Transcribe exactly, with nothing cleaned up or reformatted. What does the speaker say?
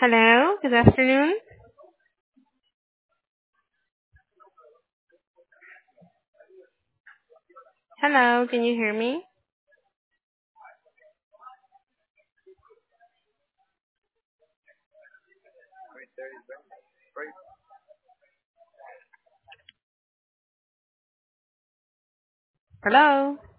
Hello, good afternoon. Hello, can you hear me? Hello.